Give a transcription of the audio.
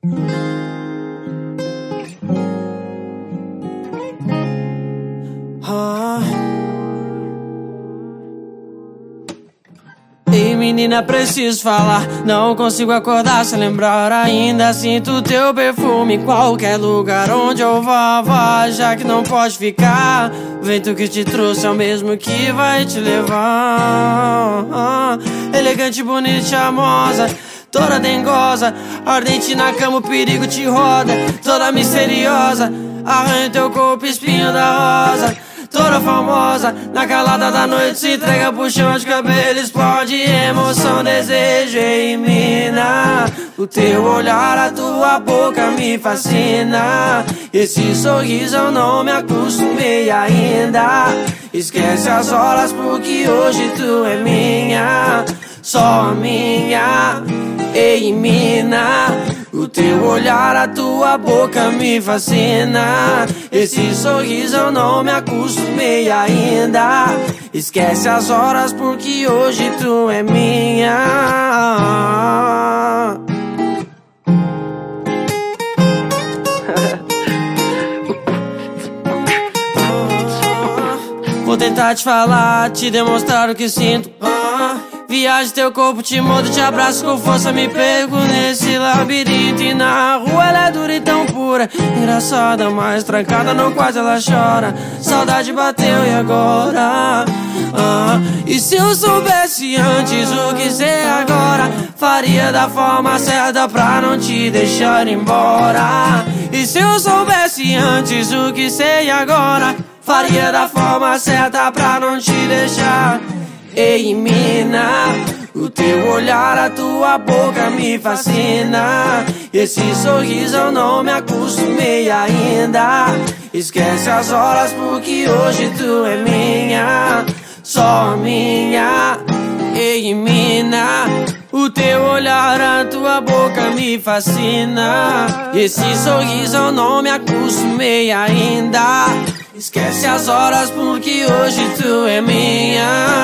Ei menina, preciso falar. Não consigo acordar sem lembrar. Ainda sinto teu perfume em qualquer lugar onde eu vá. Já que não pode ficar, o vento que te trouxe é o mesmo que vai te levar. Elegante, bonita e charmosa, toda dengosa, ardente na cama, o perigo te roda. Toda misteriosa, arranha teu corpo, espinho da rosa. Toda famosa, na calada da noite se entrega, puxão de cabelo, explode emoção, desejo em mina. O teu olhar, a tua boca me fascina. Esse sorriso eu não me acostumei ainda. Esquece as horas porque hoje tu é minha, só minha. Ei mina, o teu olhar, a tua boca me fascina. Esse sorriso eu não me acostumei ainda. Esquece as horas porque hoje tu é minha. Vou tentar te falar, te demonstrar o que sinto. Viaje teu corpo, te mordo, te abraço com força, me pego nesse labirinto. E na rua ela é dura e tão pura, engraçada, mas trancada no quarto ela chora. Saudade bateu e agora? E se eu soubesse antes o que sei agora, faria da forma certa pra não te deixar embora. E se eu soubesse antes o que sei agora, faria da forma certa pra não te deixar. Ei mina, o teu olhar, a tua boca me fascina. Esse sorriso eu não me acostumei ainda. Esquece as horas porque hoje tu é minha, só minha. Ei mina, o teu olhar, a tua boca me fascina. Esse sorriso eu não me acostumei ainda. Esquece as horas porque hoje tu é minha.